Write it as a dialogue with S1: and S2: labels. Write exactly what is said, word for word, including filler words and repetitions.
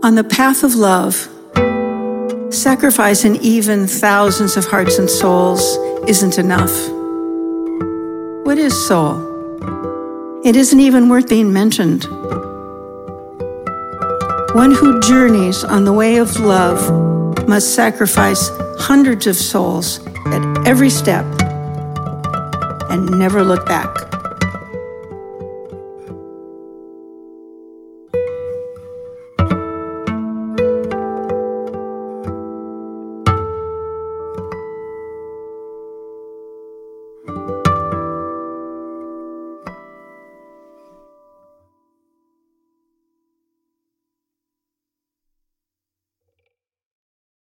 S1: On the path of love, sacrificing even thousands of hearts and souls isn't enough. What is soul? It isn't even worth being mentioned. One who journeys on the way of love must sacrifice hundreds of souls at every step and never look back.